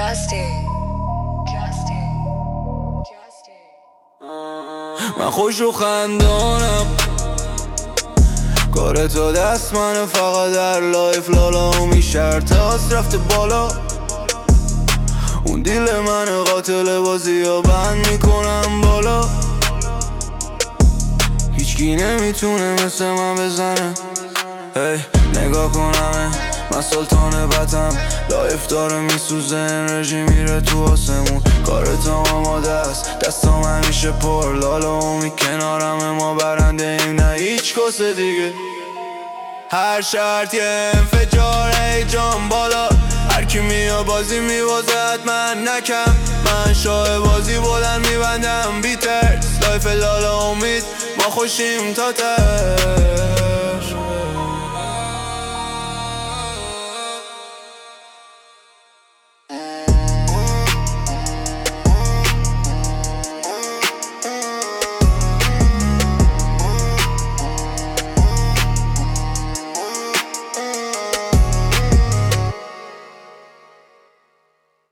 من خوش و خندانم، کار تو دست منه، فقط در لایف لالا امی شرطاست رفته بالا. اون دیل من قاتل بازی ها بند میکنم بالا. هیچکی نمیتونه مثل من بزنه. نگاه کنم من سلطان بتم، لایف داره میسوزه، انرژی میره تو آسمون. کارت هم آماده است، دستام همیشه پر، لالا اومی کنارم، ما برنده ایم نه هیچ کس دیگه. هر شرط یه انفجار، ای جان بالا، هر کی میاد بازی میوازه حتما نکم. من شاه بازی بلند میبندم بی ترس، لایف لالا امید ما خوشیم تا ته.